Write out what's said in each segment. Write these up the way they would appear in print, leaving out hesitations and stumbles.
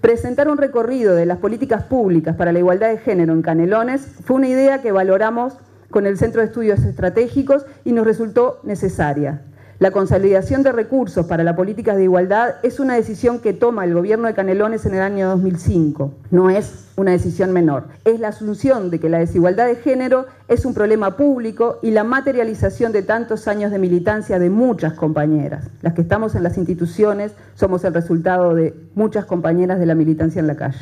Presentar un recorrido de las políticas públicas para la igualdad de género en Canelones fue una idea que valoramos con el Centro de Estudios Estratégicos y nos resultó necesaria. La consolidación de recursos para las políticas de igualdad es una decisión que toma el gobierno de Canelones en el año 2005. No es una decisión menor. Es la asunción de que la desigualdad de género es un problema público y la materialización de tantos años de militancia de muchas compañeras. Las que estamos en las instituciones somos el resultado de muchas compañeras de la militancia en la calle.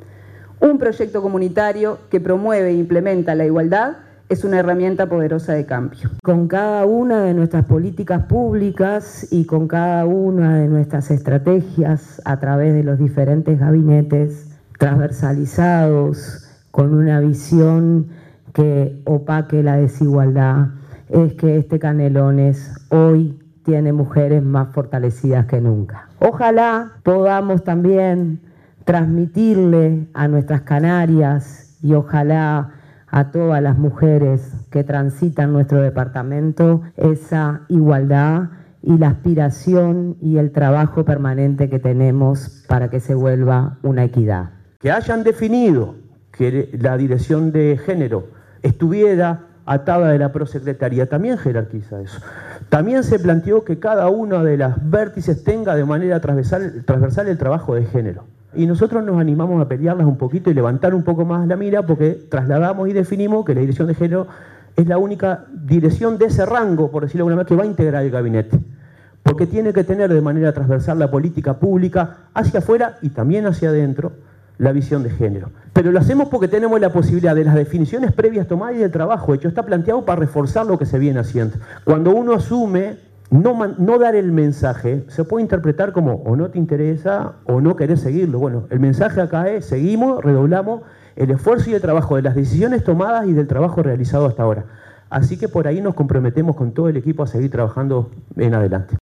Un proyecto comunitario que promueve e implementa la igualdad es una herramienta poderosa de cambio. Con cada una de nuestras políticas públicas y con cada una de nuestras estrategias a través de los diferentes gabinetes transversalizados, con una visión que opaque la desigualdad, es que este Canelones hoy tiene mujeres más fortalecidas que nunca. Ojalá podamos también transmitirle a nuestras canarias y ojalá a todas las mujeres que transitan nuestro departamento esa igualdad y la aspiración y el trabajo permanente que tenemos para que se vuelva una equidad. Que hayan definido que la dirección de género estuviera atada de la prosecretaría también jerarquiza eso. También se planteó que cada una de las vértices tenga de manera transversal el trabajo de género. Y nosotros nos animamos a pelearlas un poquito y levantar un poco más la mira porque trasladamos y definimos que la dirección de género es la única dirección de ese rango, por decirlo de alguna manera, que va a integrar el gabinete. Porque tiene que tener de manera transversal la política pública hacia afuera y también hacia adentro la visión de género. Pero lo hacemos porque tenemos la posibilidad de las definiciones previas tomadas y del trabajo hecho. Está planteado para reforzar lo que se viene haciendo. Cuando uno asume no dar el mensaje, se puede interpretar como o no te interesa o no querés seguirlo. Bueno, el mensaje acá es, seguimos, redoblamos el esfuerzo y el trabajo de las decisiones tomadas y del trabajo realizado hasta ahora. Así que por ahí nos comprometemos con todo el equipo a seguir trabajando en adelante.